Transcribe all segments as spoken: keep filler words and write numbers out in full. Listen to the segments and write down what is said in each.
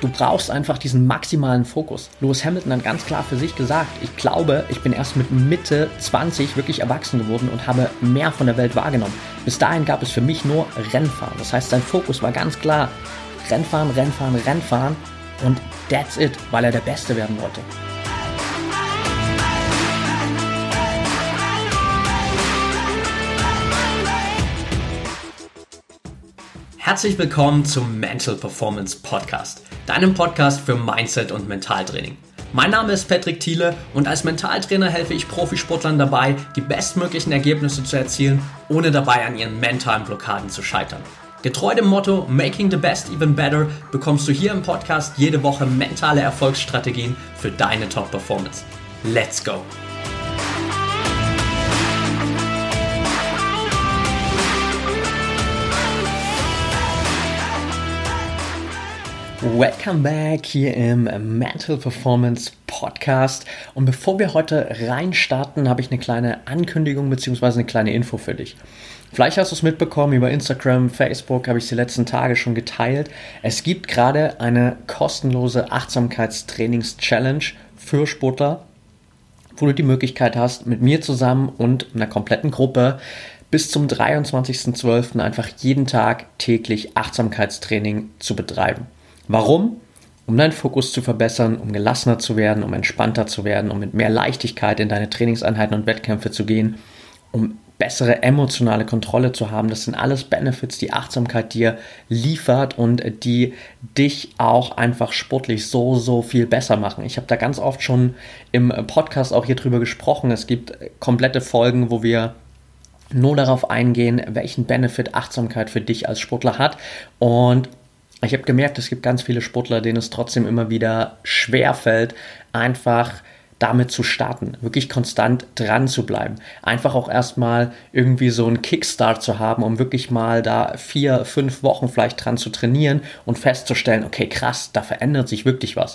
Du brauchst einfach diesen maximalen Fokus. Lewis Hamilton hat ganz klar für sich gesagt, ich glaube, ich bin erst mit Mitte zwanzig wirklich erwachsen geworden und habe mehr von der Welt wahrgenommen. Bis dahin gab es für mich nur Rennfahren. Das heißt, sein Fokus war ganz klar Rennfahren, Rennfahren, Rennfahren und that's it, weil er der Beste werden wollte. Herzlich willkommen zum Mental Performance Podcast, deinem Podcast für Mindset und Mentaltraining. Mein Name ist Patrick Thiele und als Mentaltrainer helfe ich Profisportlern dabei, die bestmöglichen Ergebnisse zu erzielen, ohne dabei an ihren mentalen Blockaden zu scheitern. Getreu dem Motto Making the Best Even Better bekommst du hier im Podcast jede Woche mentale Erfolgsstrategien für deine Top-Performance. Let's go! Welcome back hier im Mental Performance Podcast. Und bevor wir heute reinstarten, habe ich eine kleine Ankündigung bzw. eine kleine Info für dich. Vielleicht hast du es mitbekommen, über Instagram, Facebook habe ich es die letzten Tage schon geteilt. Es gibt gerade eine kostenlose Achtsamkeitstrainings-Challenge für Sportler, wo du die Möglichkeit hast, mit mir zusammen und einer kompletten Gruppe bis zum dreiundzwanzigsten zwölften einfach jeden Tag täglich Achtsamkeitstraining zu betreiben. Warum? Um deinen Fokus zu verbessern, um gelassener zu werden, um entspannter zu werden, um mit mehr Leichtigkeit in deine Trainingseinheiten und Wettkämpfe zu gehen, um bessere emotionale Kontrolle zu haben. Das sind alles Benefits, die Achtsamkeit dir liefert und die dich auch einfach sportlich so, so viel besser machen. Ich habe da ganz oft schon im Podcast auch hier drüber gesprochen. Es gibt komplette Folgen, wo wir nur darauf eingehen, welchen Benefit Achtsamkeit für dich als Sportler hat. Und ich habe gemerkt, es gibt ganz viele Sportler, denen es trotzdem immer wieder schwerfällt, einfach damit zu starten, wirklich konstant dran zu bleiben. Einfach auch erstmal irgendwie so einen Kickstart zu haben, um wirklich mal da vier, fünf Wochen vielleicht dran zu trainieren und festzustellen, okay, krass, da verändert sich wirklich was.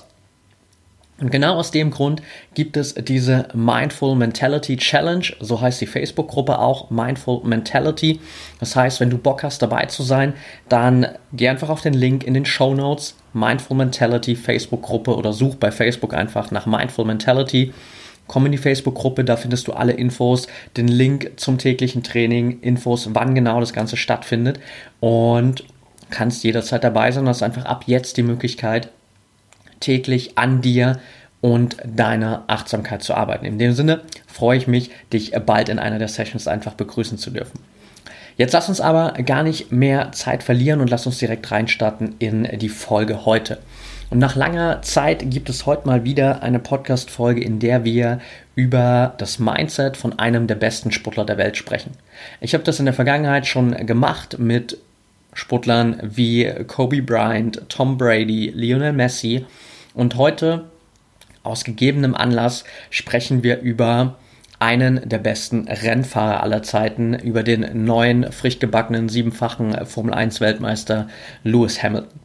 Und genau aus dem Grund gibt es diese Mindful Mentality Challenge, so heißt die Facebook-Gruppe auch, Mindful Mentality. Das heißt, wenn du Bock hast, dabei zu sein, dann geh einfach auf den Link in den Shownotes, Mindful Mentality Facebook-Gruppe oder such bei Facebook einfach nach Mindful Mentality. Komm in die Facebook-Gruppe, da findest du alle Infos, den Link zum täglichen Training, Infos, wann genau das Ganze stattfindet und kannst jederzeit dabei sein. Du hast einfach ab jetzt die Möglichkeit, täglich an dir und deiner Achtsamkeit zu arbeiten. In dem Sinne freue ich mich, dich bald in einer der Sessions einfach begrüßen zu dürfen. Jetzt lass uns aber gar nicht mehr Zeit verlieren und lass uns direkt reinstarten in die Folge heute. Und nach langer Zeit gibt es heute mal wieder eine Podcast-Folge, in der wir über das Mindset von einem der besten Sportler der Welt sprechen. Ich habe das in der Vergangenheit schon gemacht mit Sportlern wie Kobe Bryant, Tom Brady, Lionel Messi. Und heute, aus gegebenem Anlass, sprechen wir über einen der besten Rennfahrer aller Zeiten, über den neuen, frisch gebackenen, siebenfachen Formel eins Weltmeister Lewis Hamilton.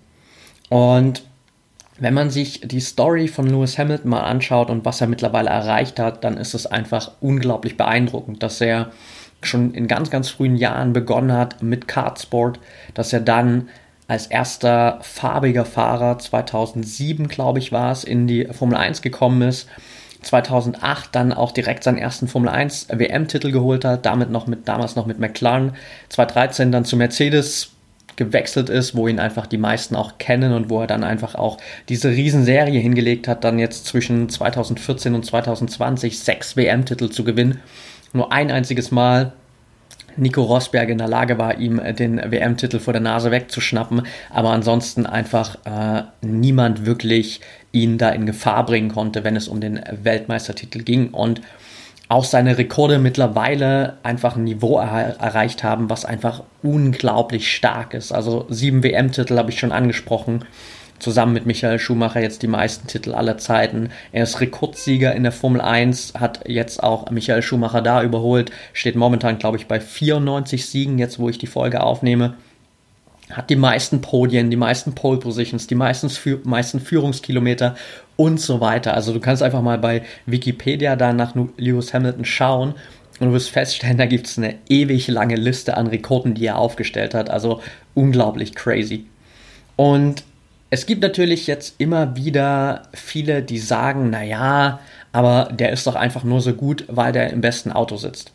Und wenn man sich die Story von Lewis Hamilton mal anschaut und was er mittlerweile erreicht hat, dann ist es einfach unglaublich beeindruckend, dass er schon in ganz, ganz frühen Jahren begonnen hat mit Kartsport, dass er dann als erster farbiger Fahrer zweitausendsieben, glaube ich, war es, in die Formel eins gekommen ist, zweitausendacht dann auch direkt seinen ersten Formel eins W M-Titel geholt hat, damit noch mit, damals noch mit McLaren, zweitausenddreizehn dann zu Mercedes gewechselt ist, wo ihn einfach die meisten auch kennen und wo er dann einfach auch diese Riesenserie hingelegt hat, dann jetzt zwischen zweitausendvierzehn und zweitausendzwanzig sechs W M-Titel zu gewinnen. Nur ein einziges Mal Nico Rosberg in der Lage war, ihm den W M-Titel vor der Nase wegzuschnappen, aber ansonsten einfach äh, niemand wirklich ihn da in Gefahr bringen konnte, wenn es um den Weltmeistertitel ging und auch seine Rekorde mittlerweile einfach ein Niveau er- erreicht haben, was einfach unglaublich stark ist. Also sieben W M-Titel habe ich schon angesprochen, zusammen mit Michael Schumacher jetzt die meisten Titel aller Zeiten. Er ist Rekordsieger in der Formel eins, hat jetzt auch Michael Schumacher da überholt, steht momentan, glaube ich, bei vierundneunzig Siegen, jetzt wo ich die Folge aufnehme. Hat die meisten Podien, die meisten Pole Positions, die meisten, meisten Führungskilometer und so weiter. Also du kannst einfach mal bei Wikipedia da nach Lewis Hamilton schauen und du wirst feststellen, da gibt es eine ewig lange Liste an Rekorden, die er aufgestellt hat. Also unglaublich crazy. Und Es gibt natürlich jetzt immer wieder viele, die sagen, naja, aber der ist doch einfach nur so gut, weil der im besten Auto sitzt.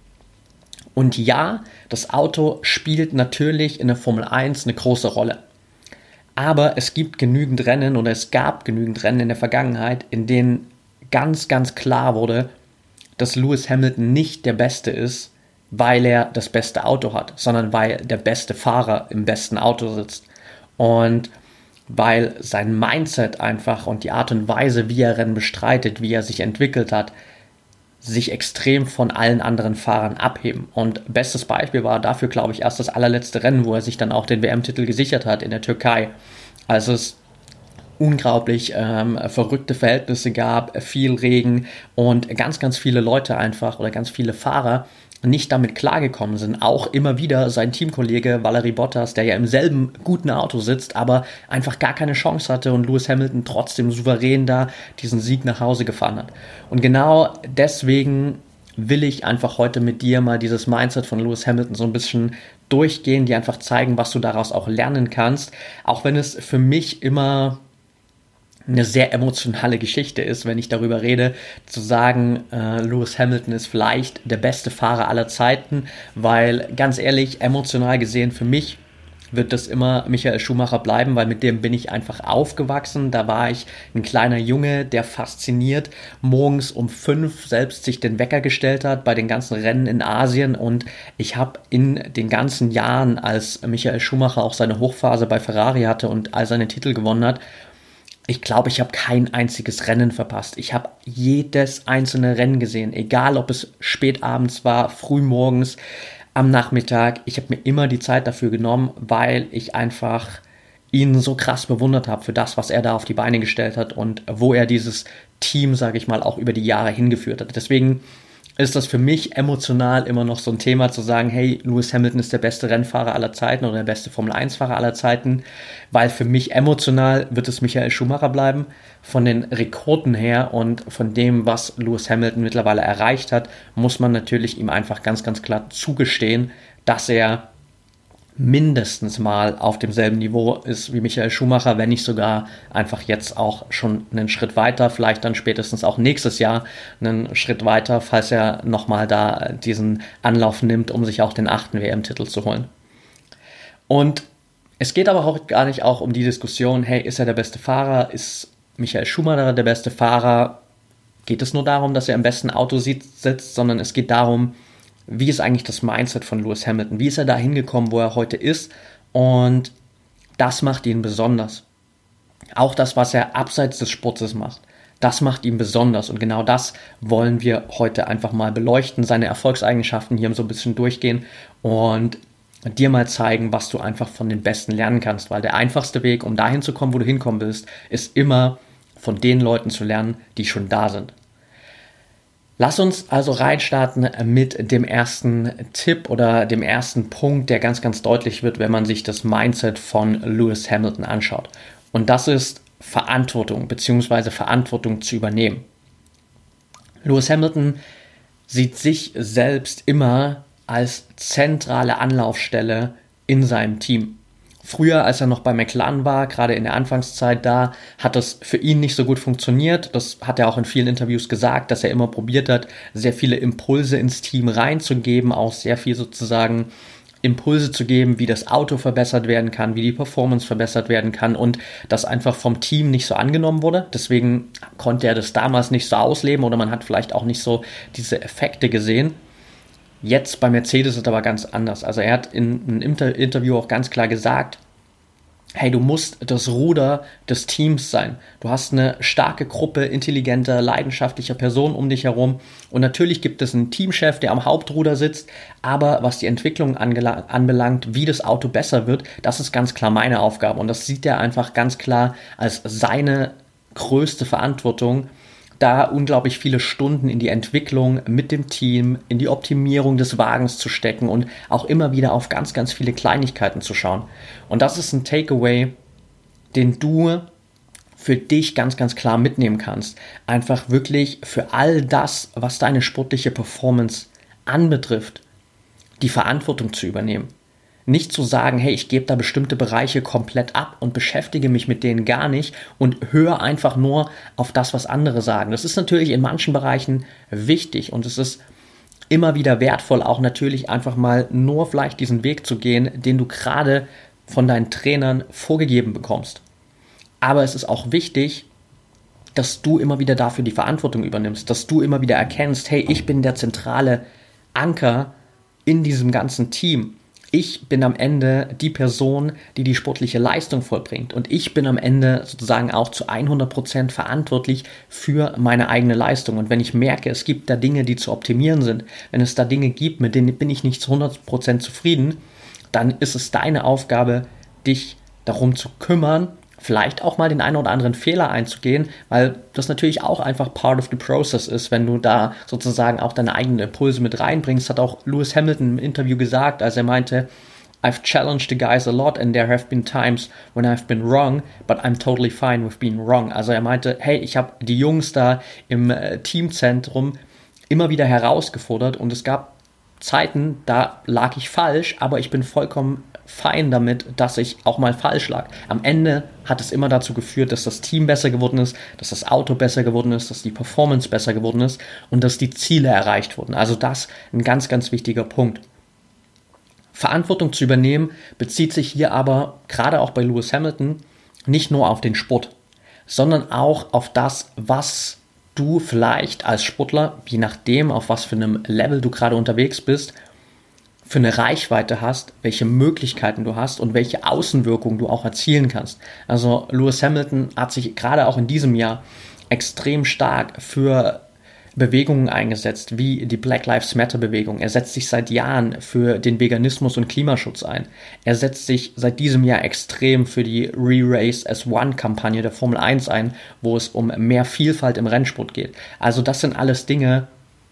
Und ja, das Auto spielt natürlich in der Formel eins eine große Rolle. Aber es gibt genügend Rennen oder es gab genügend Rennen in der Vergangenheit, in denen ganz, ganz klar wurde, dass Lewis Hamilton nicht der Beste ist, weil er das beste Auto hat, sondern weil der beste Fahrer im besten Auto sitzt. Und weil sein Mindset einfach und die Art und Weise, wie er Rennen bestreitet, wie er sich entwickelt hat, sich extrem von allen anderen Fahrern abheben. Und bestes Beispiel war dafür, glaube ich, erst das allerletzte Rennen, wo er sich dann auch den W M-Titel gesichert hat in der Türkei, als es unglaublich ähm, verrückte Verhältnisse gab, viel Regen und ganz, ganz viele Leute einfach oder ganz viele Fahrer nicht damit klargekommen sind. Auch immer wieder sein Teamkollege Valtteri Bottas, der ja im selben guten Auto sitzt, aber einfach gar keine Chance hatte und Lewis Hamilton trotzdem souverän da diesen Sieg nach Hause gefahren hat. Und genau deswegen will ich einfach heute mit dir mal dieses Mindset von Lewis Hamilton so ein bisschen durchgehen, dir einfach zeigen, was du daraus auch lernen kannst. Auch wenn es für mich immer eine sehr emotionale Geschichte ist, wenn ich darüber rede, zu sagen, äh, Lewis Hamilton ist vielleicht der beste Fahrer aller Zeiten, weil ganz ehrlich, emotional gesehen für mich wird das immer Michael Schumacher bleiben, weil mit dem bin ich einfach aufgewachsen. Da war ich ein kleiner Junge, der fasziniert morgens um fünf selbst sich den Wecker gestellt hat bei den ganzen Rennen in Asien, und ich habe in den ganzen Jahren, als Michael Schumacher auch seine Hochphase bei Ferrari hatte und all seine Titel gewonnen hat, ich glaube, ich habe kein einziges Rennen verpasst. Ich habe jedes einzelne Rennen gesehen, egal ob es spät abends war, früh morgens, am Nachmittag. Ich habe mir immer die Zeit dafür genommen, weil ich einfach ihn so krass bewundert habe für das, was er da auf die Beine gestellt hat und wo er dieses Team, sage ich mal, auch über die Jahre hingeführt hat. Deswegen ist das für mich emotional immer noch so ein Thema, zu sagen, hey, Lewis Hamilton ist der beste Rennfahrer aller Zeiten oder der beste Formel eins Fahrer aller Zeiten, weil für mich emotional wird es Michael Schumacher bleiben, von den Rekorden her und von dem, was Lewis Hamilton mittlerweile erreicht hat, muss man natürlich ihm einfach ganz, ganz klar zugestehen, dass er mindestens mal auf demselben Niveau ist wie Michael Schumacher, wenn nicht sogar einfach jetzt auch schon einen Schritt weiter, vielleicht dann spätestens auch nächstes Jahr einen Schritt weiter, falls er nochmal da diesen Anlauf nimmt, um sich auch den achten W M-Titel zu holen. Und es geht aber auch gar nicht auch um die Diskussion, hey, ist er der beste Fahrer, ist Michael Schumacher der beste Fahrer, geht es nur darum, dass er im besten Auto sitzt, sondern es geht darum, wie ist eigentlich das Mindset von Lewis Hamilton? Wie ist er da hingekommen, wo er heute ist? Und das macht ihn besonders. Auch das, was er abseits des Sportes macht, das macht ihn besonders. Und genau das wollen wir heute einfach mal beleuchten, seine Erfolgseigenschaften hier so ein bisschen durchgehen und dir mal zeigen, was du einfach von den Besten lernen kannst. Weil der einfachste Weg, um dahin zu kommen, wo du hinkommen willst, ist immer von den Leuten zu lernen, die schon da sind. Lass uns also reinstarten mit dem ersten Tipp oder dem ersten Punkt, der ganz, ganz deutlich wird, wenn man sich das Mindset von Lewis Hamilton anschaut. Und das ist Verantwortung bzw. Verantwortung zu übernehmen. Lewis Hamilton sieht sich selbst immer als zentrale Anlaufstelle in seinem Team. Früher, als er noch bei McLaren war, gerade in der Anfangszeit da, hat das für ihn nicht so gut funktioniert. Das hat er auch in vielen Interviews gesagt, dass er immer probiert hat, sehr viele Impulse ins Team reinzugeben, auch sehr viel sozusagen Impulse zu geben, wie das Auto verbessert werden kann, wie die Performance verbessert werden kann, und das einfach vom Team nicht so angenommen wurde. Deswegen konnte er das damals nicht so ausleben oder man hat vielleicht auch nicht so diese Effekte gesehen. Jetzt bei Mercedes ist es aber ganz anders. Also er hat in einem Inter- Interview auch ganz klar gesagt, hey, du musst das Ruder des Teams sein. Du hast eine starke Gruppe intelligenter, leidenschaftlicher Personen um dich herum. Und natürlich gibt es einen Teamchef, der am Hauptruder sitzt. Aber was die Entwicklung angela- anbelangt, wie das Auto besser wird, das ist ganz klar meine Aufgabe. Und das sieht er einfach ganz klar als seine größte Verantwortung, da unglaublich viele Stunden in die Entwicklung mit dem Team, in die Optimierung des Wagens zu stecken und auch immer wieder auf ganz, ganz viele Kleinigkeiten zu schauen. Und das ist ein Takeaway, den du für dich ganz, ganz klar mitnehmen kannst. Einfach wirklich für all das, was deine sportliche Performance anbetrifft, die Verantwortung zu übernehmen. Nicht zu sagen, hey, ich gebe da bestimmte Bereiche komplett ab und beschäftige mich mit denen gar nicht und höre einfach nur auf das, was andere sagen. Das ist natürlich in manchen Bereichen wichtig und es ist immer wieder wertvoll, auch natürlich einfach mal nur vielleicht diesen Weg zu gehen, den du gerade von deinen Trainern vorgegeben bekommst. Aber es ist auch wichtig, dass du immer wieder dafür die Verantwortung übernimmst, dass du immer wieder erkennst, hey, ich bin der zentrale Anker in diesem ganzen Team. Ich bin am Ende die Person, die die sportliche Leistung vollbringt und ich bin am Ende sozusagen auch zu hundert Prozent verantwortlich für meine eigene Leistung. Und wenn ich merke, es gibt da Dinge, die zu optimieren sind, wenn es da Dinge gibt, mit denen bin ich nicht zu hundert Prozent zufrieden, dann ist es deine Aufgabe, dich darum zu kümmern, vielleicht auch mal den einen oder anderen Fehler einzugehen, weil das natürlich auch einfach part of the process ist, wenn du da sozusagen auch deine eigenen Impulse mit reinbringst. Hat auch Lewis Hamilton im Interview gesagt, als er meinte, I've challenged the guys a lot and there have been times when I've been wrong, but I'm totally fine with being wrong. Also er meinte, hey, ich habe die Jungs da im äh, Teamzentrum immer wieder herausgefordert und es gab Zeiten, da lag ich falsch, aber ich bin vollkommen fein damit, dass ich auch mal falsch lag. Am Ende hat es immer dazu geführt, dass das Team besser geworden ist, dass das Auto besser geworden ist, dass die Performance besser geworden ist und dass die Ziele erreicht wurden. Also das ein ganz, ganz wichtiger Punkt. Verantwortung zu übernehmen bezieht sich hier aber, gerade auch bei Lewis Hamilton, nicht nur auf den Sport, sondern auch auf das, was du vielleicht als Sportler, je nachdem, auf was für einem Level du gerade unterwegs bist, für eine Reichweite hast, welche Möglichkeiten du hast und welche Außenwirkungen du auch erzielen kannst. Also Lewis Hamilton hat sich gerade auch in diesem Jahr extrem stark für Bewegungen eingesetzt, wie die Black Lives Matter Bewegung. Er setzt sich seit Jahren für den Veganismus und Klimaschutz ein. Er setzt sich seit diesem Jahr extrem für die Re-Race as One Kampagne der Formel eins ein, wo es um mehr Vielfalt im Rennsport geht. Also das sind alles Dinge,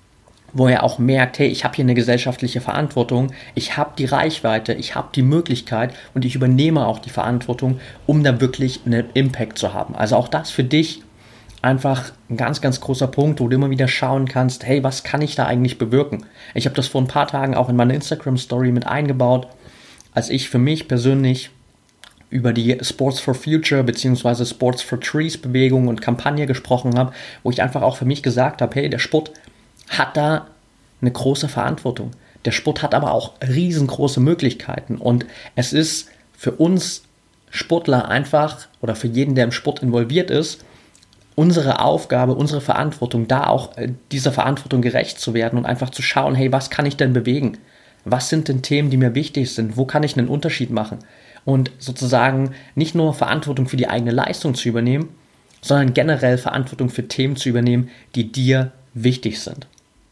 wo er auch merkt, hey, ich habe hier eine gesellschaftliche Verantwortung, ich habe die Reichweite, ich habe die Möglichkeit und ich übernehme auch die Verantwortung, um da wirklich einen Impact zu haben. Also auch das für dich einfach ein ganz, ganz großer Punkt, wo du immer wieder schauen kannst, hey, was kann ich da eigentlich bewirken? Ich habe das vor ein paar Tagen auch in meine Instagram-Story mit eingebaut, als ich für mich persönlich über die Sports for Future bzw. Sports for Trees Bewegung und Kampagne gesprochen habe, wo ich einfach auch für mich gesagt habe, hey, der Sport hat da eine große Verantwortung. Der Sport hat aber auch riesengroße Möglichkeiten und es ist für uns Sportler einfach oder für jeden, der im Sport involviert ist, unsere Aufgabe, unsere Verantwortung, da auch dieser Verantwortung gerecht zu werden und einfach zu schauen, hey, was kann ich denn bewegen? Was sind denn Themen, die mir wichtig sind? Wo kann ich einen Unterschied machen? Und sozusagen nicht nur Verantwortung für die eigene Leistung zu übernehmen, sondern generell Verantwortung für Themen zu übernehmen, die dir wichtig sind.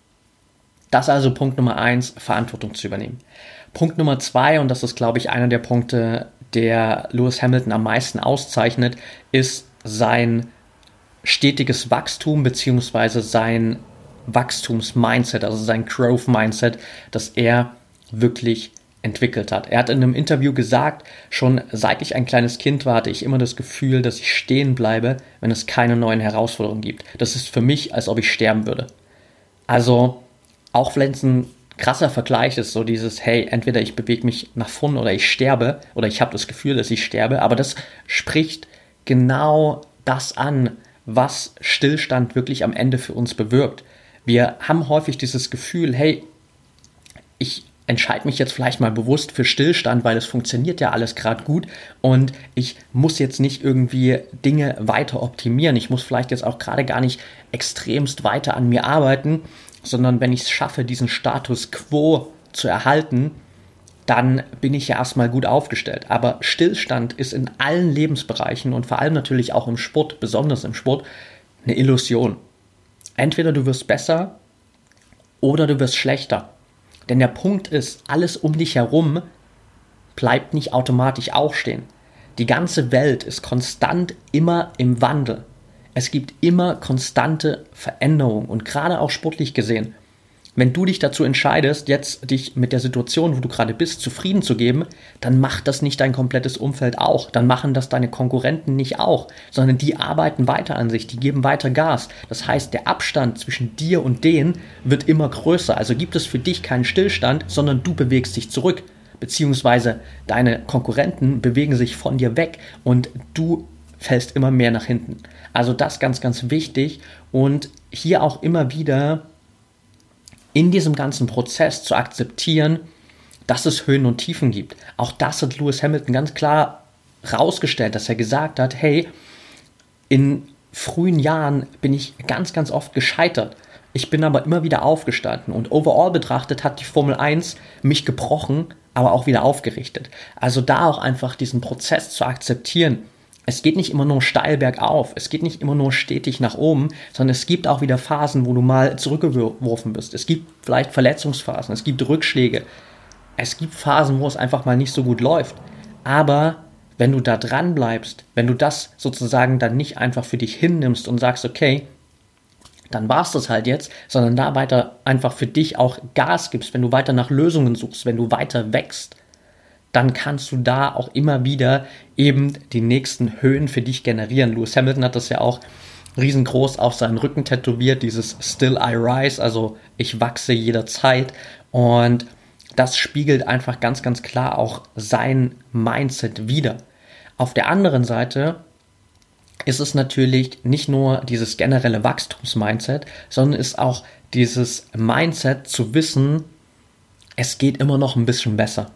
Das ist also Punkt Nummer eins, Verantwortung zu übernehmen. Punkt Nummer zwei, und das ist, glaube ich, einer der Punkte, der Lewis Hamilton am meisten auszeichnet, ist sein stetiges Wachstum bzw. sein Wachstums-Mindset, also sein Growth-Mindset, das er wirklich entwickelt hat. Er hat in einem Interview gesagt, schon seit ich ein kleines Kind war, hatte ich immer das Gefühl, dass ich stehen bleibe, wenn es keine neuen Herausforderungen gibt. Das ist für mich, als ob ich sterben würde. Also auch wenn es ein krasser Vergleich ist, so dieses, hey, entweder ich bewege mich nach vorne oder ich sterbe oder ich habe das Gefühl, dass ich sterbe, aber das spricht genau das an, was Stillstand wirklich am Ende für uns bewirkt. Wir haben häufig dieses Gefühl, hey, ich entscheide mich jetzt vielleicht mal bewusst für Stillstand, weil es funktioniert ja alles gerade gut und ich muss jetzt nicht irgendwie Dinge weiter optimieren. Ich muss vielleicht jetzt auch gerade gar nicht extremst weiter an mir arbeiten, sondern wenn ich es schaffe, diesen Status quo zu erhalten, dann bin ich ja erstmal gut aufgestellt. Aber Stillstand ist in allen Lebensbereichen und vor allem natürlich auch im Sport, besonders im Sport, eine Illusion. Entweder du wirst besser oder du wirst schlechter. Denn der Punkt ist, alles um dich herum bleibt nicht automatisch auch stehen. Die ganze Welt ist konstant immer im Wandel. Es gibt immer konstante Veränderungen und gerade auch sportlich gesehen, wenn du dich dazu entscheidest, jetzt dich mit der Situation, wo du gerade bist, zufrieden zu geben, dann macht das nicht dein komplettes Umfeld auch. Dann machen das deine Konkurrenten nicht auch, sondern die arbeiten weiter an sich, die geben weiter Gas. Das heißt, der Abstand zwischen dir und denen wird immer größer. Also gibt es für dich keinen Stillstand, sondern du bewegst dich zurück. beziehungsweise deine Konkurrenten bewegen sich von dir weg und du fällst immer mehr nach hinten. Also das ganz, ganz wichtig und hier auch immer wieder in diesem ganzen Prozess zu akzeptieren, dass es Höhen und Tiefen gibt. Auch das hat Lewis Hamilton ganz klar rausgestellt, dass er gesagt hat, hey, in frühen Jahren bin ich ganz, ganz oft gescheitert. Ich bin aber immer wieder aufgestanden und overall betrachtet hat die Formel eins mich gebrochen, aber auch wieder aufgerichtet. Also da auch einfach diesen Prozess zu akzeptieren. Es geht nicht immer nur steil bergauf, es geht nicht immer nur stetig nach oben, sondern es gibt auch wieder Phasen, wo du mal zurückgeworfen bist. Es gibt vielleicht Verletzungsphasen, es gibt Rückschläge, es gibt Phasen, wo es einfach mal nicht so gut läuft. Aber wenn du da dran bleibst, wenn du das sozusagen dann nicht einfach für dich hinnimmst und sagst, okay, dann war es das halt jetzt, sondern da weiter einfach für dich auch Gas gibst, wenn du weiter nach Lösungen suchst, wenn du weiter wächst, dann kannst du da auch immer wieder eben die nächsten Höhen für dich generieren. Lewis Hamilton hat das ja auch riesengroß auf seinen Rücken tätowiert, dieses Still I Rise, also ich wachse jederzeit, und das spiegelt einfach ganz, ganz klar auch sein Mindset wider. Auf der anderen Seite ist es natürlich nicht nur dieses generelle Wachstumsmindset, sondern ist auch dieses Mindset zu wissen, es geht immer noch ein bisschen besser.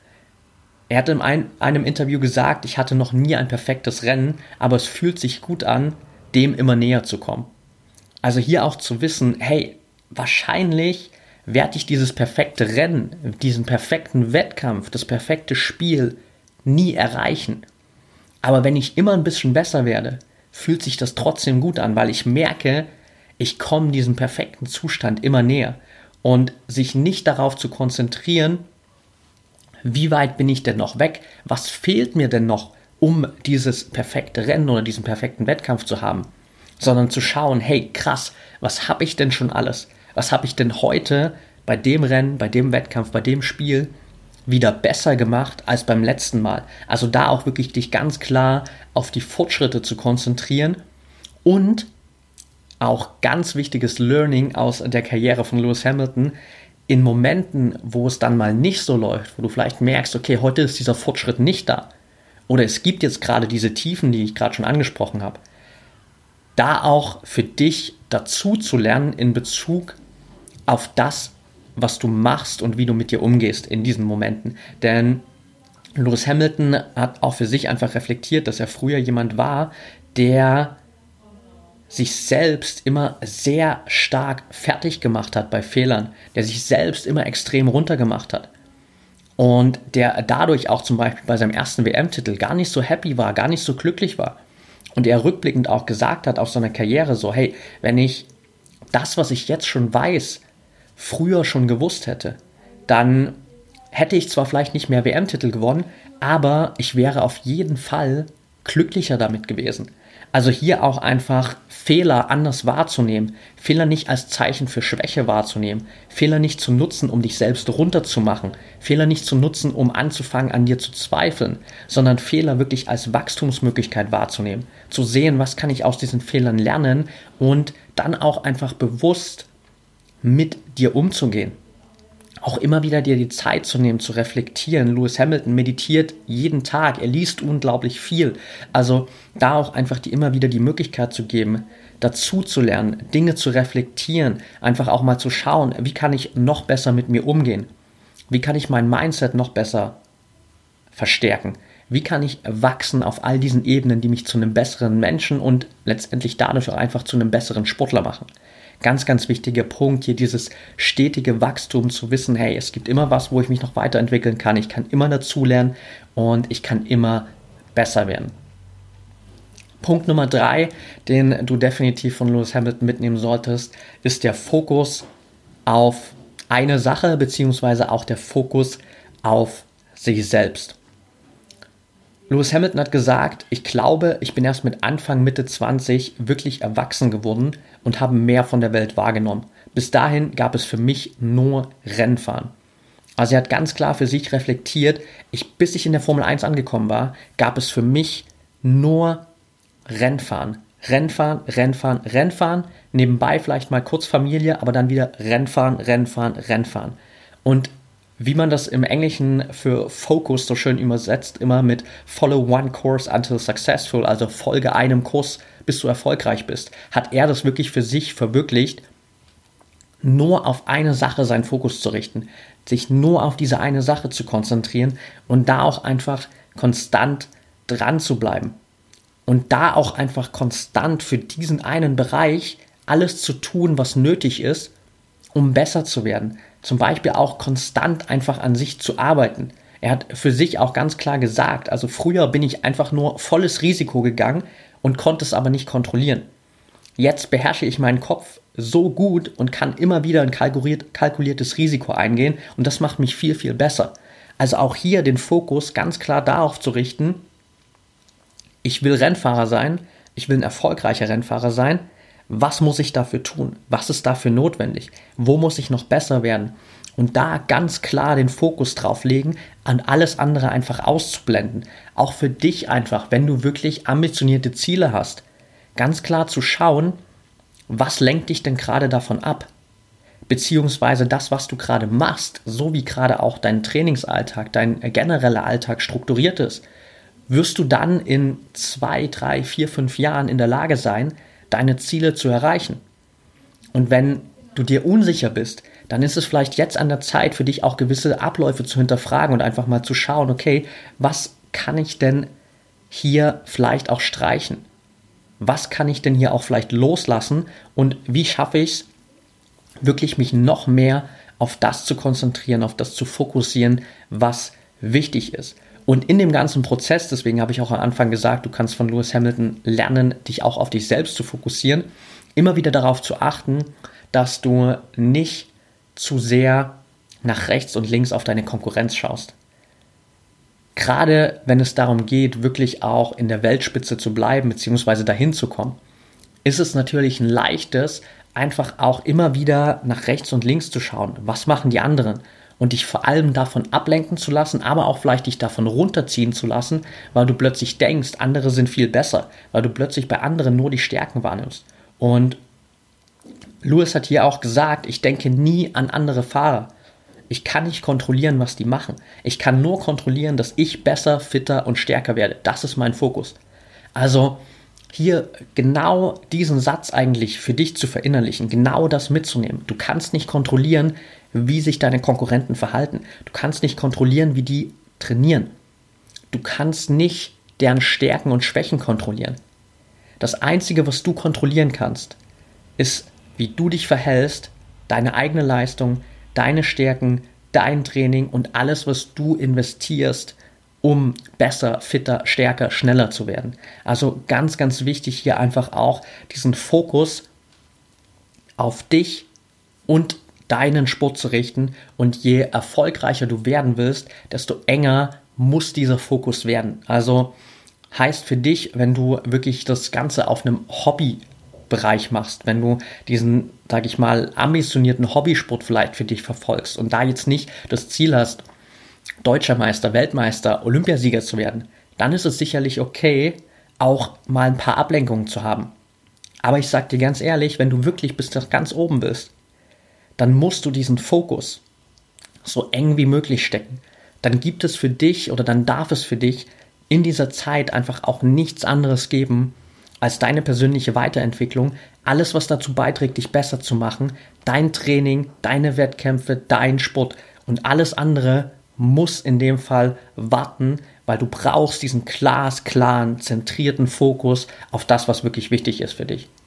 Er hat in ein, einem Interview gesagt, ich hatte noch nie ein perfektes Rennen, aber es fühlt sich gut an, dem immer näher zu kommen. Also hier auch zu wissen, hey, wahrscheinlich werde ich dieses perfekte Rennen, diesen perfekten Wettkampf, das perfekte Spiel nie erreichen. Aber wenn ich immer ein bisschen besser werde, fühlt sich das trotzdem gut an, weil ich merke, ich komme diesem perfekten Zustand immer näher. Und sich nicht darauf zu konzentrieren, wie weit bin ich denn noch weg? Was fehlt mir denn noch, um dieses perfekte Rennen oder diesen perfekten Wettkampf zu haben? Sondern zu schauen, hey, krass, was habe ich denn schon alles? Was habe ich denn heute bei dem Rennen, bei dem Wettkampf, bei dem Spiel wieder besser gemacht als beim letzten Mal? Also da auch wirklich dich ganz klar auf die Fortschritte zu konzentrieren und auch ganz wichtiges Learning aus der Karriere von Lewis Hamilton, in Momenten, wo es dann mal nicht so läuft, wo du vielleicht merkst, okay, heute ist dieser Fortschritt nicht da oder es gibt jetzt gerade diese Tiefen, die ich gerade schon angesprochen habe, da auch für dich dazu zu lernen in Bezug auf das, was du machst und wie du mit dir umgehst in diesen Momenten. Denn Lewis Hamilton hat auch für sich einfach reflektiert, dass er früher jemand war, der sich selbst immer sehr stark fertig gemacht hat bei Fehlern, der sich selbst immer extrem runtergemacht hat und der dadurch auch zum Beispiel bei seinem ersten W M-Titel gar nicht so happy war, gar nicht so glücklich war und er rückblickend auch gesagt hat auf seiner Karriere so, hey, wenn ich das, was ich jetzt schon weiß, früher schon gewusst hätte, dann hätte ich zwar vielleicht nicht mehr W M-Titel gewonnen, aber ich wäre auf jeden Fall glücklicher damit gewesen. Also hier auch einfach Fehler anders wahrzunehmen, Fehler nicht als Zeichen für Schwäche wahrzunehmen, Fehler nicht zu nutzen, um dich selbst runterzumachen, Fehler nicht zu nutzen, um anzufangen, an dir zu zweifeln, sondern Fehler wirklich als Wachstumsmöglichkeit wahrzunehmen, zu sehen, was kann ich aus diesen Fehlern lernen und dann auch einfach bewusst mit dir umzugehen. Auch immer wieder dir die Zeit zu nehmen, zu reflektieren. Lewis Hamilton meditiert jeden Tag, er liest unglaublich viel. Also da auch einfach die, immer wieder die Möglichkeit zu geben, dazu zu lernen, Dinge zu reflektieren, einfach auch mal zu schauen, wie kann ich noch besser mit mir umgehen? Wie kann ich mein Mindset noch besser verstärken? Wie kann ich wachsen auf all diesen Ebenen, die mich zu einem besseren Menschen und letztendlich dadurch auch einfach zu einem besseren Sportler machen? Ganz, ganz wichtiger Punkt hier, dieses stetige Wachstum, zu wissen, hey, es gibt immer was, wo ich mich noch weiterentwickeln kann, ich kann immer dazulernen und ich kann immer besser werden. Punkt Nummer drei, den du definitiv von Lewis Hamilton mitnehmen solltest, ist der Fokus auf eine Sache, beziehungsweise auch der Fokus auf sich selbst. Lewis Hamilton hat gesagt, ich glaube, ich bin erst mit Anfang, Mitte zwanzig wirklich erwachsen geworden und habe mehr von der Welt wahrgenommen. Bis dahin gab es für mich nur Rennfahren. Also er hat ganz klar für sich reflektiert, ich, bis ich in der Formel eins angekommen war, gab es für mich nur Rennfahren. Rennfahren, Rennfahren, Rennfahren, nebenbei vielleicht mal kurz Familie, aber dann wieder Rennfahren, Rennfahren, Rennfahren. Und wie man das im Englischen für Focus so schön übersetzt, immer mit Follow one course until successful, also folge einem Kurs, bis du erfolgreich bist, hat er das wirklich für sich verwirklicht, nur auf eine Sache seinen Fokus zu richten, sich nur auf diese eine Sache zu konzentrieren und da auch einfach konstant dran zu bleiben. Und da auch einfach konstant für diesen einen Bereich alles zu tun, was nötig ist, um besser zu werden. Zum Beispiel auch konstant einfach an sich zu arbeiten. Er hat für sich auch ganz klar gesagt, also früher bin ich einfach nur volles Risiko gegangen und konnte es aber nicht kontrollieren. Jetzt beherrsche ich meinen Kopf so gut und kann immer wieder ein kalkuliert, kalkuliertes Risiko eingehen und das macht mich viel, viel besser. Also auch hier den Fokus ganz klar darauf zu richten, ich will Rennfahrer sein, ich will ein erfolgreicher Rennfahrer sein. Was muss ich dafür tun? Was ist dafür notwendig? Wo muss ich noch besser werden? Und da ganz klar den Fokus drauf legen, an alles andere einfach auszublenden. Auch für dich einfach, wenn du wirklich ambitionierte Ziele hast, ganz klar zu schauen, was lenkt dich denn gerade davon ab? Beziehungsweise das, was du gerade machst, so wie gerade auch dein Trainingsalltag, dein genereller Alltag strukturiert ist, wirst du dann in zwei, drei, vier, fünf Jahren in der Lage sein, deine Ziele zu erreichen. Und wenn du dir unsicher bist, dann ist es vielleicht jetzt an der Zeit für dich auch gewisse Abläufe zu hinterfragen und einfach mal zu schauen, okay, was kann ich denn hier vielleicht auch streichen? Was kann ich denn hier auch vielleicht loslassen und wie schaffe ich es, wirklich mich noch mehr auf das zu konzentrieren, auf das zu fokussieren, was wichtig ist. Und in dem ganzen Prozess, deswegen habe ich auch am Anfang gesagt, du kannst von Lewis Hamilton lernen, dich auch auf dich selbst zu fokussieren, immer wieder darauf zu achten, dass du nicht zu sehr nach rechts und links auf deine Konkurrenz schaust. Gerade wenn es darum geht, wirklich auch in der Weltspitze zu bleiben, beziehungsweise dahin zu kommen, ist es natürlich ein leichtes, einfach auch immer wieder nach rechts und links zu schauen. Was machen die anderen? Und dich vor allem davon ablenken zu lassen, aber auch vielleicht dich davon runterziehen zu lassen, weil du plötzlich denkst, andere sind viel besser, weil du plötzlich bei anderen nur die Stärken wahrnimmst. Und Lewis hat hier auch gesagt, ich denke nie an andere Fahrer. Ich kann nicht kontrollieren, was die machen. Ich kann nur kontrollieren, dass ich besser, fitter und stärker werde. Das ist mein Fokus. Also hier genau diesen Satz eigentlich für dich zu verinnerlichen, genau das mitzunehmen. Du kannst nicht kontrollieren, wie sich deine Konkurrenten verhalten. Du kannst nicht kontrollieren, wie die trainieren. Du kannst nicht deren Stärken und Schwächen kontrollieren. Das Einzige, was du kontrollieren kannst, ist, wie du dich verhältst, deine eigene Leistung, deine Stärken, dein Training und alles, was du investierst, um besser, fitter, stärker, schneller zu werden. Also ganz, ganz wichtig hier einfach auch diesen Fokus auf dich und deinen Sport zu richten. Und je erfolgreicher du werden willst, desto enger muss dieser Fokus werden. Also heißt für dich, wenn du wirklich das Ganze auf einem Hobbybereich machst, wenn du diesen, sag ich mal, ambitionierten Hobbysport vielleicht für dich verfolgst und da jetzt nicht das Ziel hast, Deutscher Meister, Weltmeister, Olympiasieger zu werden, dann ist es sicherlich okay, auch mal ein paar Ablenkungen zu haben. Aber ich sag dir ganz ehrlich, wenn du wirklich bis ganz oben bist, dann musst du diesen Fokus so eng wie möglich stecken. Dann gibt es für dich oder dann darf es für dich in dieser Zeit einfach auch nichts anderes geben als deine persönliche Weiterentwicklung, alles, was dazu beiträgt, dich besser zu machen, dein Training, deine Wettkämpfe, dein Sport und alles andere muss in dem Fall warten, weil du brauchst diesen glasklaren, zentrierten Fokus auf das, was wirklich wichtig ist für dich.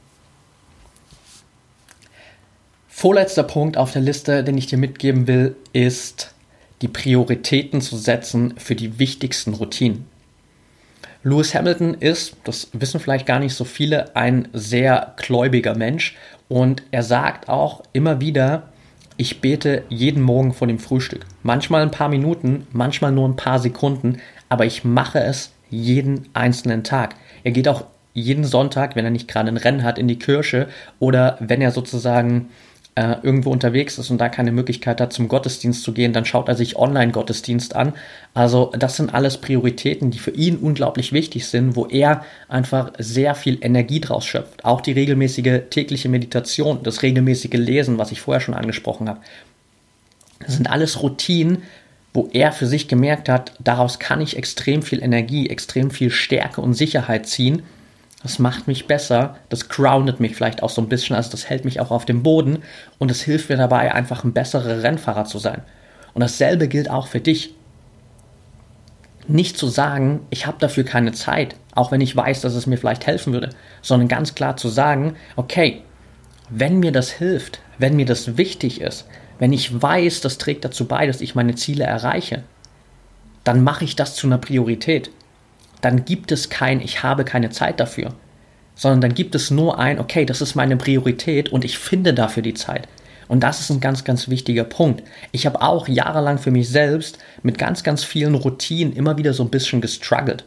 Vorletzter Punkt auf der Liste, den ich dir mitgeben will, ist, die Prioritäten zu setzen für die wichtigsten Routinen. Lewis Hamilton ist, das wissen vielleicht gar nicht so viele, ein sehr gläubiger Mensch und er sagt auch immer wieder, ich bete jeden Morgen vor dem Frühstück. Manchmal ein paar Minuten, manchmal nur ein paar Sekunden, aber ich mache es jeden einzelnen Tag. Er geht auch jeden Sonntag, wenn er nicht gerade ein Rennen hat, in die Kirche oder wenn er sozusagen äh, irgendwo unterwegs ist und da keine Möglichkeit hat, zum Gottesdienst zu gehen, dann schaut er sich Online-Gottesdienst an. Also das sind alles Prioritäten, die für ihn unglaublich wichtig sind, wo er einfach sehr viel Energie draus schöpft. Auch die regelmäßige tägliche Meditation, das regelmäßige Lesen, was ich vorher schon angesprochen habe. Das sind alles Routinen, wo er für sich gemerkt hat, daraus kann ich extrem viel Energie, extrem viel Stärke und Sicherheit ziehen. Das macht mich besser, das groundet mich vielleicht auch so ein bisschen, also das hält mich auch auf dem Boden und es hilft mir dabei, einfach ein besserer Rennfahrer zu sein. Und dasselbe gilt auch für dich. Nicht zu sagen, ich habe dafür keine Zeit, auch wenn ich weiß, dass es mir vielleicht helfen würde, sondern ganz klar zu sagen, okay, wenn mir das hilft, wenn mir das wichtig ist, wenn ich weiß, das trägt dazu bei, dass ich meine Ziele erreiche, dann mache ich das zu einer Priorität. Dann gibt es kein, ich habe keine Zeit dafür, sondern dann gibt es nur ein, okay, das ist meine Priorität und ich finde dafür die Zeit. Und das ist ein ganz, ganz wichtiger Punkt. Ich habe auch jahrelang für mich selbst mit ganz, ganz vielen Routinen immer wieder so ein bisschen gestruggelt.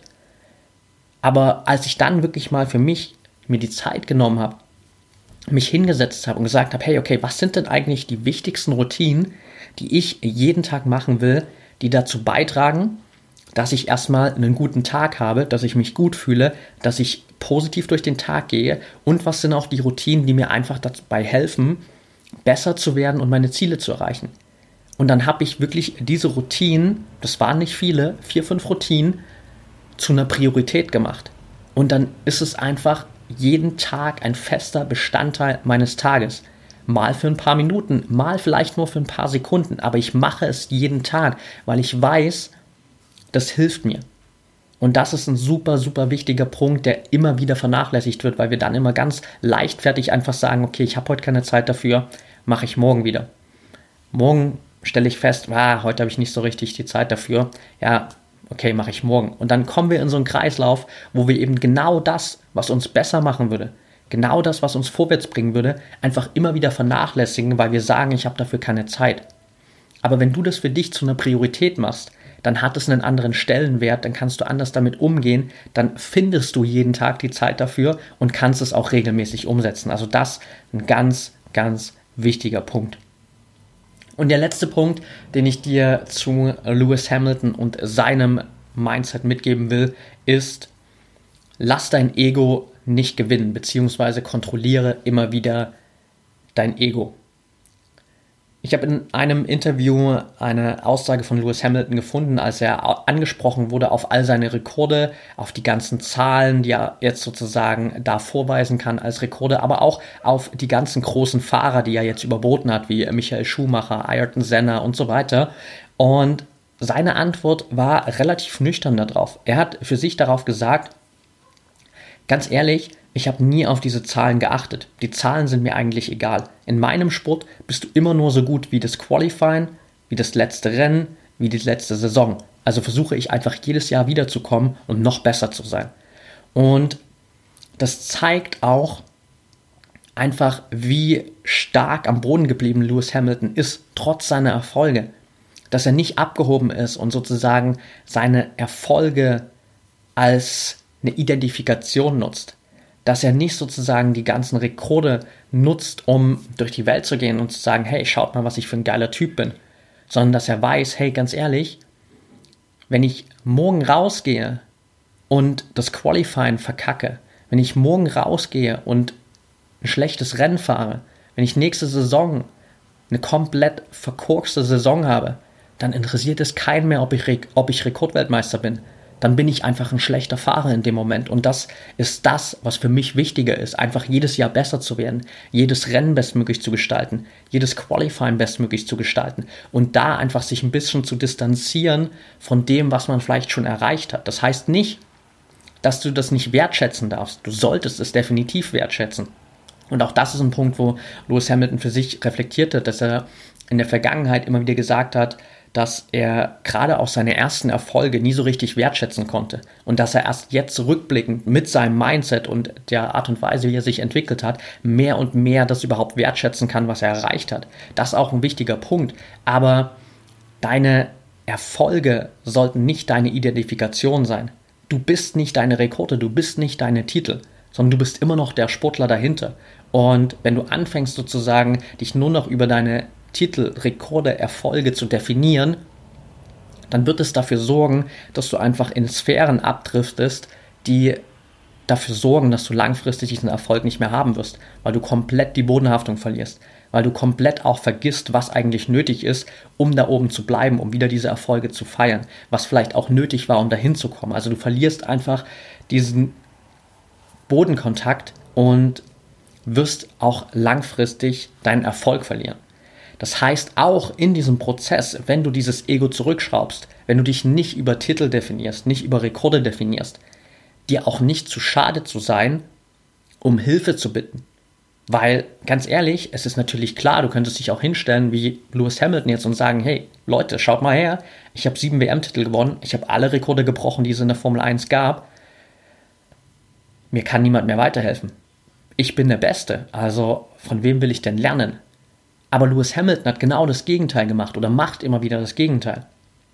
Aber als ich dann wirklich mal für mich mir die Zeit genommen habe, mich hingesetzt habe und gesagt habe, hey, okay, was sind denn eigentlich die wichtigsten Routinen, die ich jeden Tag machen will, die dazu beitragen, dass ich erstmal einen guten Tag habe, dass ich mich gut fühle, dass ich positiv durch den Tag gehe und was sind auch die Routinen, die mir einfach dabei helfen, besser zu werden und meine Ziele zu erreichen. Und dann habe ich wirklich diese Routinen, das waren nicht viele, vier, fünf Routinen, zu einer Priorität gemacht. Und dann ist es einfach jeden Tag ein fester Bestandteil meines Tages. Mal für ein paar Minuten, mal vielleicht nur für ein paar Sekunden, aber ich mache es jeden Tag, weil ich weiß, das hilft mir. Und das ist ein super, super wichtiger Punkt, der immer wieder vernachlässigt wird, weil wir dann immer ganz leichtfertig einfach sagen, okay, ich habe heute keine Zeit dafür, mache ich morgen wieder. Morgen stelle ich fest, ah, heute habe ich nicht so richtig die Zeit dafür. Ja, okay, mache ich morgen. Und dann kommen wir in so einen Kreislauf, wo wir eben genau das, was uns besser machen würde, genau das, was uns vorwärts bringen würde, einfach immer wieder vernachlässigen, weil wir sagen, ich habe dafür keine Zeit. Aber wenn du das für dich zu einer Priorität machst, dann hat es einen anderen Stellenwert, dann kannst du anders damit umgehen, dann findest du jeden Tag die Zeit dafür und kannst es auch regelmäßig umsetzen. Also das ist ein ganz, ganz wichtiger Punkt. Und der letzte Punkt, den ich dir zu Lewis Hamilton und seinem Mindset mitgeben will, ist, lass dein Ego nicht gewinnen, beziehungsweise kontrolliere immer wieder dein Ego. Ich habe in einem Interview eine Aussage von Lewis Hamilton gefunden, als er angesprochen wurde auf all seine Rekorde, auf die ganzen Zahlen, die er jetzt sozusagen da vorweisen kann als Rekorde, aber auch auf die ganzen großen Fahrer, die er jetzt überboten hat, wie Michael Schumacher, Ayrton Senna und so weiter. Und seine Antwort war relativ nüchtern darauf. Er hat für sich darauf gesagt, ganz ehrlich, ich habe nie auf diese Zahlen geachtet. Die Zahlen sind mir eigentlich egal. In meinem Sport bist du immer nur so gut wie das Qualifying, wie das letzte Rennen, wie die letzte Saison. Also versuche ich einfach jedes Jahr wiederzukommen und noch besser zu sein. Und das zeigt auch einfach, wie stark am Boden geblieben Lewis Hamilton ist, trotz seiner Erfolge. Dass er nicht abgehoben ist und sozusagen seine Erfolge als eine Identifikation nutzt. Dass er nicht sozusagen die ganzen Rekorde nutzt, um durch die Welt zu gehen und zu sagen, hey, schaut mal, was ich für ein geiler Typ bin. Sondern dass er weiß, hey, ganz ehrlich, wenn ich morgen rausgehe und das Qualifying verkacke, wenn ich morgen rausgehe und ein schlechtes Rennen fahre, wenn ich nächste Saison eine komplett verkorkste Saison habe, dann interessiert es keinen mehr, ob ich, ob ich Rekordweltmeister bin. Dann bin ich einfach ein schlechter Fahrer in dem Moment. Und das ist das, was für mich wichtiger ist, einfach jedes Jahr besser zu werden, jedes Rennen bestmöglich zu gestalten, jedes Qualifying bestmöglich zu gestalten und da einfach sich ein bisschen zu distanzieren von dem, was man vielleicht schon erreicht hat. Das heißt nicht, dass du das nicht wertschätzen darfst. Du solltest es definitiv wertschätzen. Und auch das ist ein Punkt, wo Lewis Hamilton für sich reflektierte, dass er in der Vergangenheit immer wieder gesagt hat, dass er gerade auch seine ersten Erfolge nie so richtig wertschätzen konnte und dass er erst jetzt rückblickend mit seinem Mindset und der Art und Weise, wie er sich entwickelt hat, mehr und mehr das überhaupt wertschätzen kann, was er erreicht hat. Das ist auch ein wichtiger Punkt, aber deine Erfolge sollten nicht deine Identifikation sein. Du bist nicht deine Rekorde, du bist nicht deine Titel, sondern du bist immer noch der Sportler dahinter. Und wenn du anfängst sozusagen, dich nur noch über deine Titel, Rekorde, Erfolge zu definieren, dann wird es dafür sorgen, dass du einfach in Sphären abdriftest, die dafür sorgen, dass du langfristig diesen Erfolg nicht mehr haben wirst, weil du komplett die Bodenhaftung verlierst, weil du komplett auch vergisst, was eigentlich nötig ist, um da oben zu bleiben, um wieder diese Erfolge zu feiern, was vielleicht auch nötig war, um da hinzukommen. Also du verlierst einfach diesen Bodenkontakt und wirst auch langfristig deinen Erfolg verlieren. Das heißt, auch in diesem Prozess, wenn du dieses Ego zurückschraubst, wenn du dich nicht über Titel definierst, nicht über Rekorde definierst, dir auch nicht zu schade zu sein, um Hilfe zu bitten. Weil, ganz ehrlich, es ist natürlich klar, du könntest dich auch hinstellen wie Lewis Hamilton jetzt und sagen, hey, Leute, schaut mal her, ich habe sieben W M-Titel gewonnen, ich habe alle Rekorde gebrochen, die es in der Formel eins gab. Mir kann niemand mehr weiterhelfen. Ich bin der Beste, also von wem will ich denn lernen? Aber Lewis Hamilton hat genau das Gegenteil gemacht oder macht immer wieder das Gegenteil.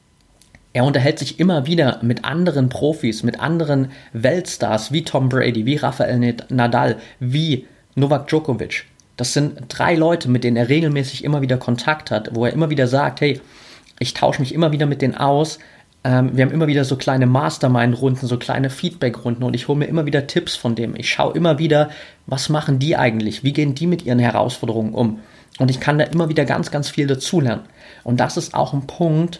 Er unterhält sich immer wieder mit anderen Profis, mit anderen Weltstars wie Tom Brady, wie Rafael Nadal, wie Novak Djokovic. Das sind drei Leute, mit denen er regelmäßig immer wieder Kontakt hat, wo er immer wieder sagt, hey, ich tausche mich immer wieder mit denen aus. Ähm, wir haben immer wieder so kleine Mastermind-Runden, so kleine Feedback-Runden und ich hole mir immer wieder Tipps von dem. Ich schaue immer wieder, was machen die eigentlich? Wie gehen die mit ihren Herausforderungen um? Und ich kann da immer wieder ganz, ganz viel dazulernen. Und das ist auch ein Punkt,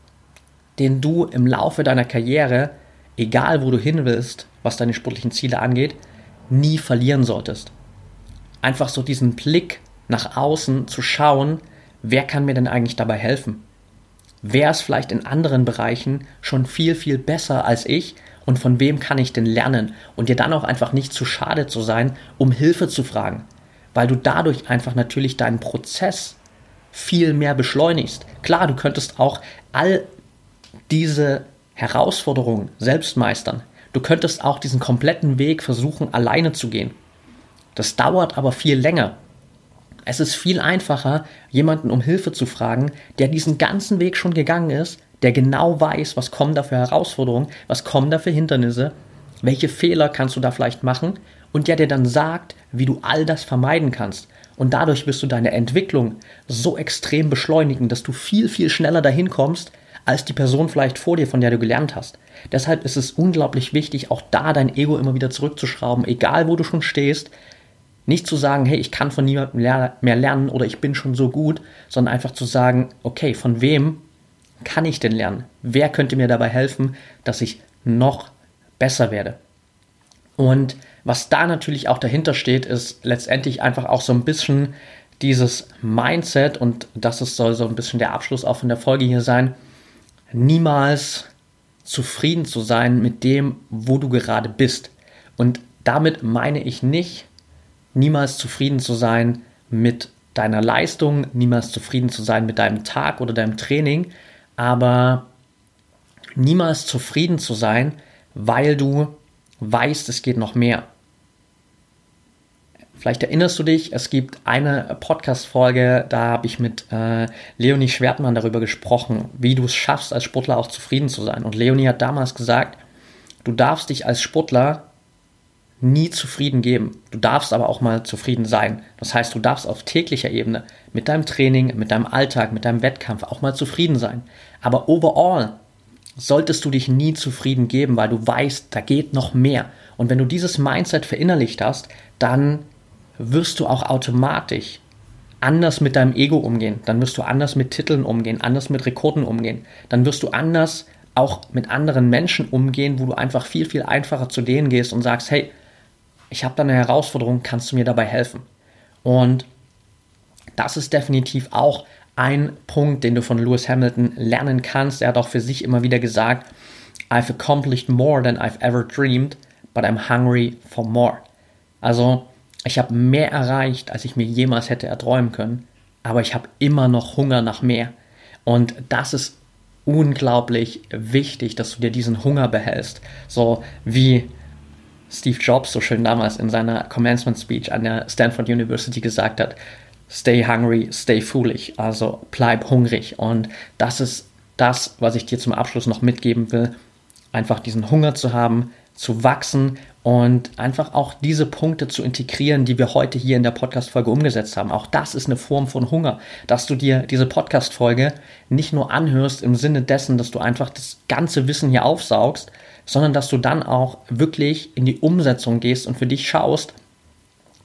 den du im Laufe deiner Karriere, egal wo du hin willst, was deine sportlichen Ziele angeht, nie verlieren solltest. Einfach so diesen Blick nach außen zu schauen, wer kann mir denn eigentlich dabei helfen? Wer ist vielleicht in anderen Bereichen schon viel, viel besser als ich und von wem kann ich denn lernen? Und dir dann auch einfach nicht zu schade zu sein, um Hilfe zu fragen, weil du dadurch einfach natürlich deinen Prozess viel mehr beschleunigst. Klar, du könntest auch all diese Herausforderungen selbst meistern. Du könntest auch diesen kompletten Weg versuchen, alleine zu gehen. Das dauert aber viel länger. Es ist viel einfacher, jemanden um Hilfe zu fragen, der diesen ganzen Weg schon gegangen ist, der genau weiß, was kommen da für Herausforderungen, was kommen da für Hindernisse, welche Fehler kannst du da vielleicht machen und der dir dann sagt, wie du all das vermeiden kannst. Und dadurch wirst du deine Entwicklung so extrem beschleunigen, dass du viel, viel schneller dahin kommst, als die Person vielleicht vor dir, von der du gelernt hast. Deshalb ist es unglaublich wichtig, auch da dein Ego immer wieder zurückzuschrauben, egal wo du schon stehst. Nicht zu sagen, hey, ich kann von niemandem mehr lernen oder ich bin schon so gut, sondern einfach zu sagen, okay, von wem kann ich denn lernen? Wer könnte mir dabei helfen, dass ich noch besser werde? Und was da natürlich auch dahinter steht, ist letztendlich einfach auch so ein bisschen dieses Mindset, und das ist, soll so ein bisschen der Abschluss auch von der Folge hier sein, niemals zufrieden zu sein mit dem, wo du gerade bist. Und damit meine ich nicht, niemals zufrieden zu sein mit deiner Leistung, niemals zufrieden zu sein mit deinem Tag oder deinem Training, aber niemals zufrieden zu sein, weil du weißt, es geht noch mehr. Vielleicht erinnerst du dich, es gibt eine Podcast-Folge, da habe ich mit äh, Leonie Schwertmann darüber gesprochen, wie du es schaffst, als Sportler auch zufrieden zu sein. Und Leonie hat damals gesagt, du darfst dich als Sportler nie zufrieden geben. Du darfst aber auch mal zufrieden sein. Das heißt, du darfst auf täglicher Ebene mit deinem Training, mit deinem Alltag, mit deinem Wettkampf auch mal zufrieden sein. Aber overall solltest du dich nie zufrieden geben, weil du weißt, da geht noch mehr. Und wenn du dieses Mindset verinnerlicht hast, dann wirst du auch automatisch anders mit deinem Ego umgehen. Dann wirst du anders mit Titeln umgehen, anders mit Rekorden umgehen. Dann wirst du anders auch mit anderen Menschen umgehen, wo du einfach viel, viel einfacher zu denen gehst und sagst, hey, ich habe da eine Herausforderung, kannst du mir dabei helfen? Und das ist definitiv auch ein Punkt, den du von Lewis Hamilton lernen kannst. Er hat auch für sich immer wieder gesagt, I've accomplished more than I've ever dreamed, but I'm hungry for more. Also, ich habe mehr erreicht, als ich mir jemals hätte erträumen können, aber ich habe immer noch Hunger nach mehr. Und das ist unglaublich wichtig, dass du dir diesen Hunger behältst. So wie Steve Jobs so schön damals in seiner Commencement Speech an der Stanford University gesagt hat, stay hungry, stay foolish, also bleib hungrig. Und das ist das, was ich dir zum Abschluss noch mitgeben will, einfach diesen Hunger zu haben, zu wachsen und einfach auch diese Punkte zu integrieren, die wir heute hier in der Podcast-Folge umgesetzt haben. Auch das ist eine Form von Hunger, dass du dir diese Podcast-Folge nicht nur anhörst im Sinne dessen, dass du einfach das ganze Wissen hier aufsaugst, sondern dass du dann auch wirklich in die Umsetzung gehst und für dich schaust,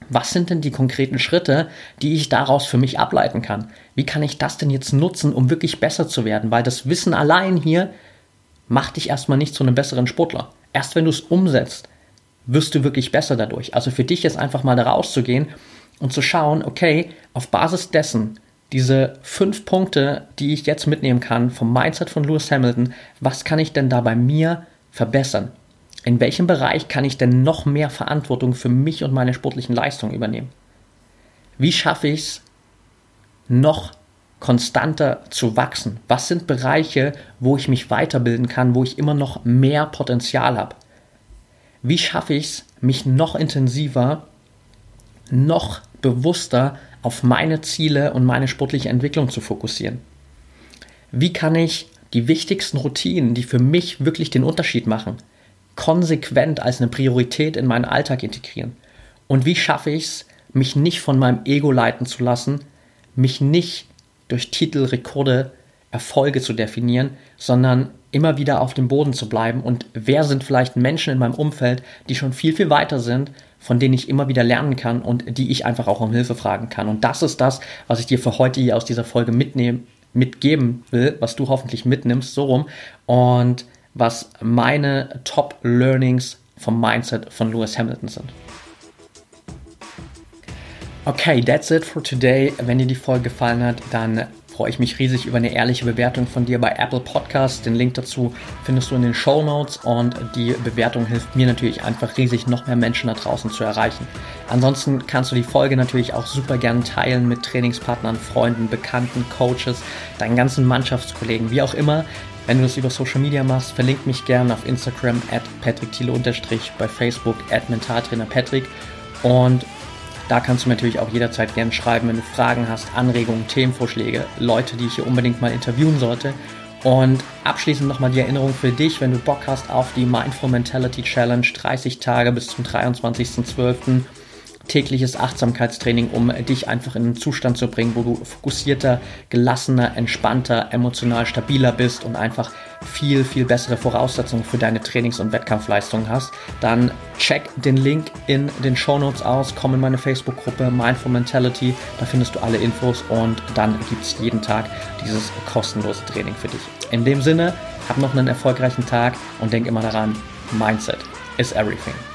Was sind denn die konkreten Schritte, die ich daraus für mich ableiten kann? Wie kann ich das denn jetzt nutzen, um wirklich besser zu werden? Weil das Wissen allein hier macht dich erstmal nicht zu einem besseren Sportler. Erst wenn du es umsetzt, wirst du wirklich besser dadurch. Also für dich ist einfach mal da rauszugehen und zu schauen, okay, auf Basis dessen, diese fünf Punkte, die ich jetzt mitnehmen kann vom Mindset von Lewis Hamilton, was kann ich denn da bei mir verbessern? In welchem Bereich kann ich denn noch mehr Verantwortung für mich und meine sportlichen Leistungen übernehmen? Wie schaffe ich es, noch konstanter zu wachsen? Was sind Bereiche, wo ich mich weiterbilden kann, wo ich immer noch mehr Potenzial habe? Wie schaffe ich es, mich noch intensiver, noch bewusster auf meine Ziele und meine sportliche Entwicklung zu fokussieren? Wie kann ich die wichtigsten Routinen, die für mich wirklich den Unterschied machen, konsequent als eine Priorität in meinen Alltag integrieren? Und wie schaffe ich es, mich nicht von meinem Ego leiten zu lassen, mich nicht durch Titel, Rekorde, Erfolge zu definieren, sondern immer wieder auf dem Boden zu bleiben? Und wer sind vielleicht Menschen in meinem Umfeld, die schon viel, viel weiter sind, von denen ich immer wieder lernen kann und die ich einfach auch um Hilfe fragen kann? Und das ist das, was ich dir für heute hier aus dieser Folge mitnehmen, mitgeben will, was du hoffentlich mitnimmst, so rum. Und was meine Top-Learnings vom Mindset von Lewis Hamilton sind. Okay, that's it for today. Wenn dir die Folge gefallen hat, dann freue ich mich riesig über eine ehrliche Bewertung von dir bei Apple Podcasts. Den Link dazu findest du in den Shownotes und die Bewertung hilft mir natürlich einfach riesig, noch mehr Menschen da draußen zu erreichen. Ansonsten kannst du die Folge natürlich auch super gerne teilen mit Trainingspartnern, Freunden, Bekannten, Coaches, deinen ganzen Mannschaftskollegen, wie auch immer. Wenn du das über Social Media machst, verlink mich gerne auf Instagram at patrick thiele unterstrich, bei Facebook at mentaltrainerpatrick und da kannst du mir natürlich auch jederzeit gerne schreiben, wenn du Fragen hast, Anregungen, Themenvorschläge, Leute, die ich hier unbedingt mal interviewen sollte. Und abschließend nochmal die Erinnerung für dich, wenn du Bock hast auf die Mindful Mentality Challenge, dreißig Tage bis zum dreiundzwanzigsten zwölften tägliches Achtsamkeitstraining, um dich einfach in einen Zustand zu bringen, wo du fokussierter, gelassener, entspannter, emotional stabiler bist und einfach viel, viel bessere Voraussetzungen für deine Trainings- und Wettkampfleistungen hast, dann check den Link in den Shownotes aus, komm in meine Facebook-Gruppe Mindful Mentality, da findest du alle Infos und dann gibt es jeden Tag dieses kostenlose Training für dich. In dem Sinne, hab noch einen erfolgreichen Tag und denk immer daran, Mindset is everything.